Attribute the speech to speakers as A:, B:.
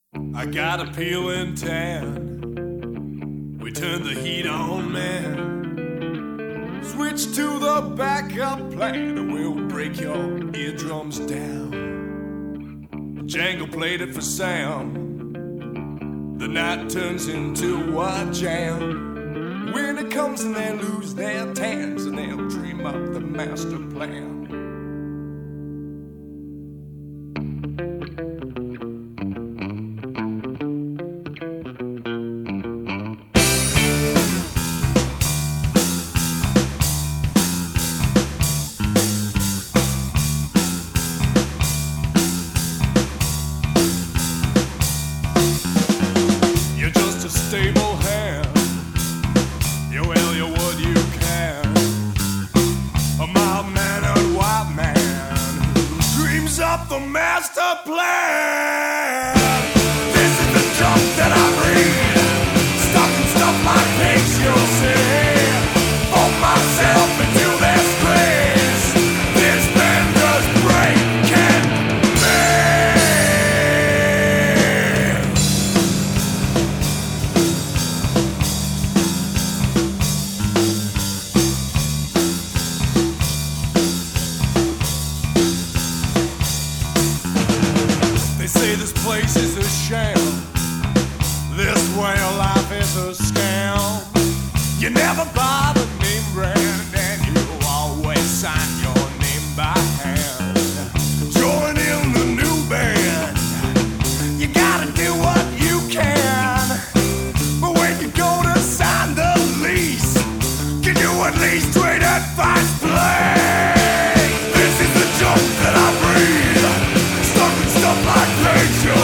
A: I got a peeling tan. We turn the heat on, man. Switch to the backup plan, and we'll break your eardrums down. Django played it for Sam. The night turns into a jam. When it comes and they lose their tans, and they'll dream up the master plan. Stable hand, you will, you would, you can. A mild-mannered white man who dreams up the master plan. This is the junk that I breathe, stuck in stuff like pigs, you'll see. Fold myself into their squeeze. This band does breaking me. They say this place is a sham. This way of life is a scam. You never buy the name brand, and you always sign your name by hand. Join in the new band. You gotta do what you can. But when you go to sign the lease, can you at least trade advice, please? This is the junk that I breathe, stuck in stuff like nature.